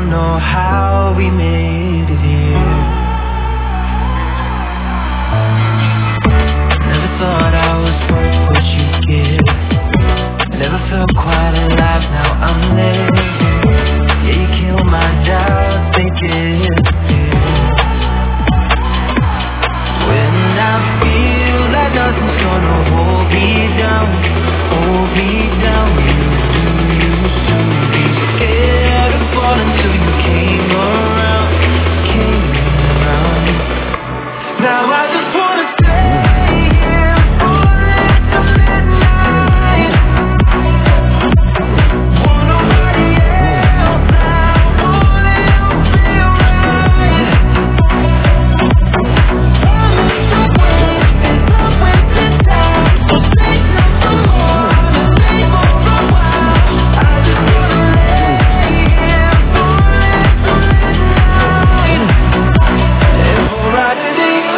know how we made it here. Never thought I was worth what you give. Never felt quite alive, now I'm living. Yeah, you kill my doubts, they disappear. When I feel like nothing's gonna hold me down, you used to be scared of falling till you came around. Now I just wanna stay here falling till midnight. Want nobody else now, all it'll feel right. Promise the world is not wasting time, so say nothing more, stay for a while. I just wanna lay here falling till midnight. If we're riding to you.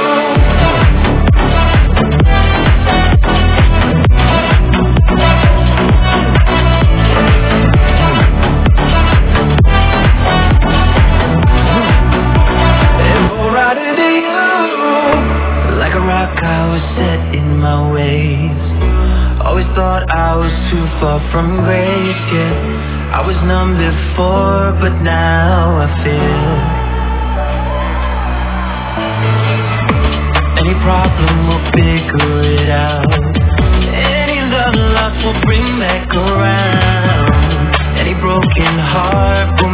Like a rock I was set in my ways. Always thought I was too far from grace, yeah. I was numb before, but now I feel. Any problem will figure it out. Any love lost will bring back around. Any broken heart will